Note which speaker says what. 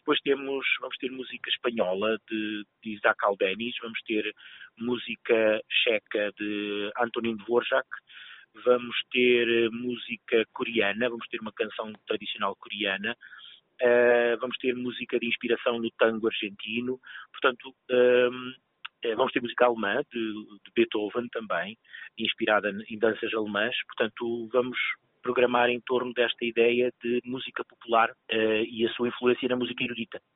Speaker 1: Depois vamos ter música espanhola de Isaac Albéniz, vamos ter música checa de Antonín Dvorak, vamos ter música coreana, vamos ter uma canção tradicional coreana, vamos ter música de inspiração no tango argentino, portanto, vamos ter música alemã de Beethoven também, inspirada em danças alemãs, portanto, vamos programar em torno desta ideia de música popular e a sua influência na música erudita.